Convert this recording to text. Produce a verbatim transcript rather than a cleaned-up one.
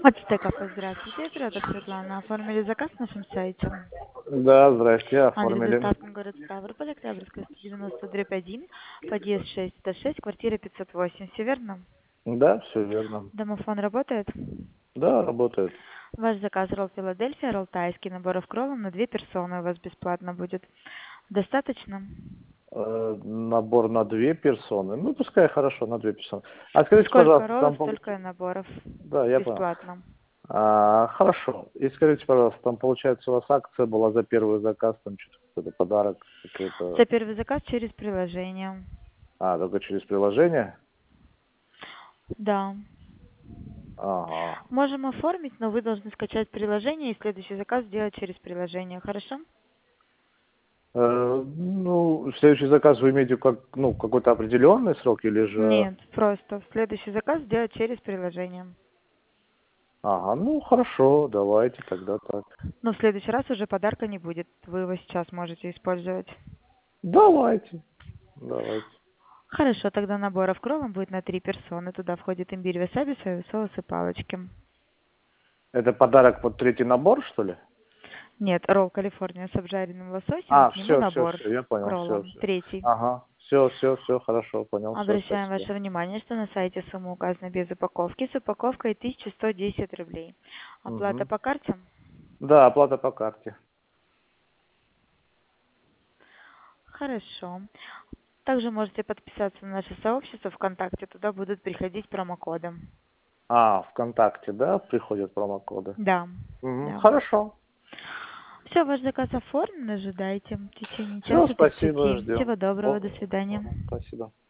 Ацтекафе, здравствуйте. Оператор Светлана. Оформили заказ на нашем сайте. Да, здрасте, Адрес оформили. доставки город Ставрополь, Октябрьская, сто девяносто, дробь один, подъезд шесть сто шесть, квартира пятьсот восемь. Все верно? Да, все верно. Домофон работает? Да, работает. Ваш заказ ролл Филадельфия, ролл тайский, наборов кроллом на две персоны у вас бесплатно будет. Достаточно? Э, набор на две персоны. Ну, пускай хорошо, на две персоны. А скажите, Сколько пожалуйста, роллов, там... пол- столько и наборов. Да, я понял. Бесплатно. А, хорошо. И скажите, пожалуйста, там, получается, у вас акция была за первый заказ, там что-то какой-то подарок, какой-то... За первый заказ через приложение. А, только через приложение? Да. Ага. Можем оформить, но вы должны скачать приложение и следующий заказ сделать через приложение. Хорошо? Э, ну, следующий заказ вы имеете как, ну, какой-то определенный срок или же... Нет, просто следующий заказ сделать через приложение. Ага, ну, хорошо, давайте тогда так. Но в следующий раз уже подарка не будет. Вы его сейчас можете использовать. Давайте, давайте. Хорошо, тогда наборов кроллом будет на три персоны. Туда входит имбирь, васаби, соевый соус и палочки. Это подарок под третий набор, что ли? Нет, ролл Калифорния с обжаренным лососем и А, к нему все, все, набор все, я понял, все, кроллом. все. Третий. Ага, все, все, все, хорошо, понял, все, Обращаем спасибо. ваше внимание, что на сайте сумма указана без упаковки. С упаковкой тысяча сто десять рублей. Оплата Угу. по карте? Да, оплата по карте. Хорошо. Также можете подписаться на наше сообщество ВКонтакте. Туда будут приходить промокоды. А, ВКонтакте, да, приходят промокоды? Да, Угу. да. Хорошо. Все, ваш заказ оформлен, ожидайте. В течение Все, часа спасибо, тридцати. ждем. Всего доброго, до О, свидания. ага, спасибо.